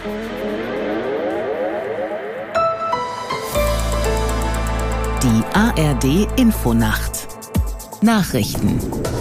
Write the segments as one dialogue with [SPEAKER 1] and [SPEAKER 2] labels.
[SPEAKER 1] Die ARD-Infonacht. Nachrichten.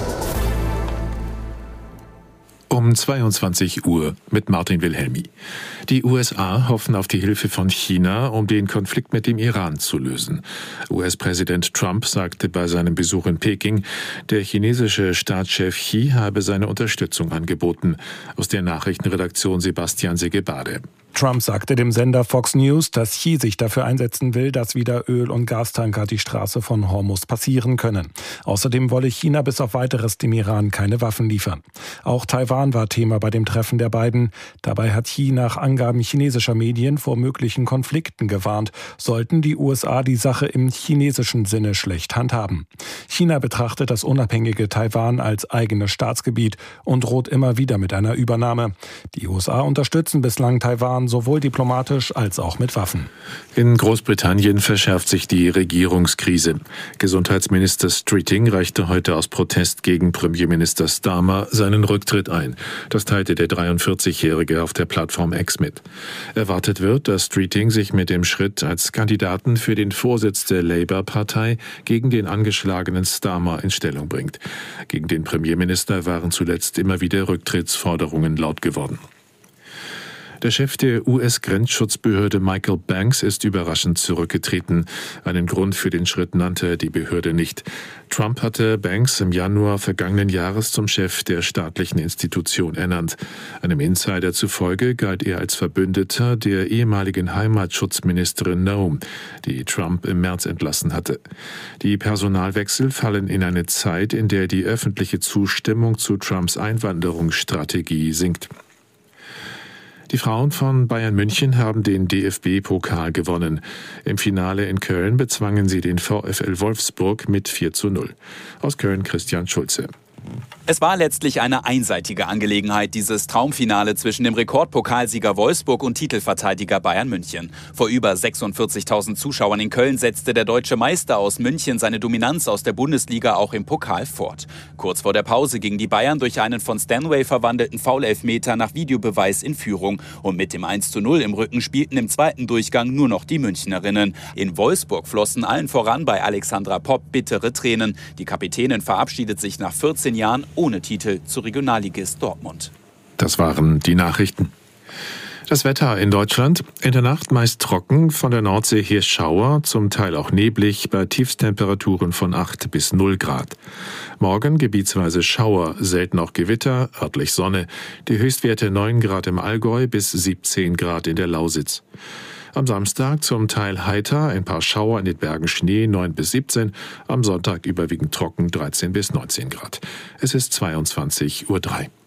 [SPEAKER 2] Um 22 Uhr mit Martin Wilhelmi. Die USA hoffen auf die Hilfe von China, um den Konflikt mit dem Iran zu lösen. US-Präsident Trump sagte bei seinem Besuch in Peking, der chinesische Staatschef Xi habe seine Unterstützung angeboten. Aus der Nachrichtenredaktion Sebastian Segebade.
[SPEAKER 3] Trump sagte dem Sender Fox News, dass Xi sich dafür einsetzen will, dass wieder Öl- und Gastanker die Straße von Hormuz passieren können. Außerdem wolle China bis auf Weiteres dem Iran keine Waffen liefern. Auch Taiwan war Thema bei dem Treffen der beiden. Dabei hat Xi nach Angaben chinesischer Medien vor möglichen Konflikten gewarnt, sollten die USA die Sache im chinesischen Sinne schlecht handhaben. China betrachtet das unabhängige Taiwan als eigenes Staatsgebiet und droht immer wieder mit einer Übernahme. Die USA unterstützen bislang Taiwan sowohl diplomatisch als auch mit Waffen.
[SPEAKER 2] In Großbritannien verschärft sich die Regierungskrise. Gesundheitsminister Streeting reichte heute aus Protest gegen Premierminister Starmer seinen Rücktritt ein. Das teilte der 43-Jährige auf der Plattform X mit. Erwartet wird, dass Streeting sich mit dem Schritt als Kandidaten für den Vorsitz der Labour-Partei gegen den angeschlagenen Starmer in Stellung bringt. Gegen den Premierminister waren zuletzt immer wieder Rücktrittsforderungen laut geworden. Der Chef der US-Grenzschutzbehörde Michael Banks ist überraschend zurückgetreten. Einen Grund für den Schritt nannte die Behörde nicht. Trump hatte Banks im Januar vergangenen Jahres zum Chef der staatlichen Institution ernannt. Einem Insider zufolge galt er als Verbündeter der ehemaligen Heimatschutzministerin Noem, die Trump im März entlassen hatte. Die Personalwechsel fallen in eine Zeit, in der die öffentliche Zustimmung zu Trumps Einwanderungsstrategie sinkt. Die Frauen von Bayern München haben den DFB-Pokal gewonnen. Im Finale in Köln bezwangen sie den VfL Wolfsburg mit 4:0. Aus Köln Christian Schulze.
[SPEAKER 4] Es war letztlich eine einseitige Angelegenheit, dieses Traumfinale zwischen dem Rekordpokalsieger Wolfsburg und Titelverteidiger Bayern München. Vor über 46.000 Zuschauern in Köln setzte der deutsche Meister aus München seine Dominanz aus der Bundesliga auch im Pokal fort. Kurz vor der Pause gingen die Bayern durch einen von Stanway verwandelten Foul-Elfmeter nach Videobeweis in Führung. Und mit dem 1:0 im Rücken spielten im zweiten Durchgang nur noch die Münchnerinnen. In Wolfsburg flossen allen voran bei Alexandra Popp bittere Tränen. Die Kapitänin verabschiedet sich nach 14 Jahren ohne Titel zu Regionalligist Dortmund.
[SPEAKER 2] Das waren die Nachrichten. Das Wetter in Deutschland. In der Nacht meist trocken, von der Nordsee her Schauer, zum Teil auch neblig, bei Tiefstemperaturen von 8 bis 0 Grad. Morgen gebietsweise Schauer, selten auch Gewitter, örtlich Sonne. Die Höchstwerte 9 Grad im Allgäu bis 17 Grad in der Lausitz. Am Samstag zum Teil heiter, ein paar Schauer, in den Bergen Schnee 9 bis 17, am Sonntag überwiegend trocken 13 bis 19 Grad. Es ist 22:03 Uhr.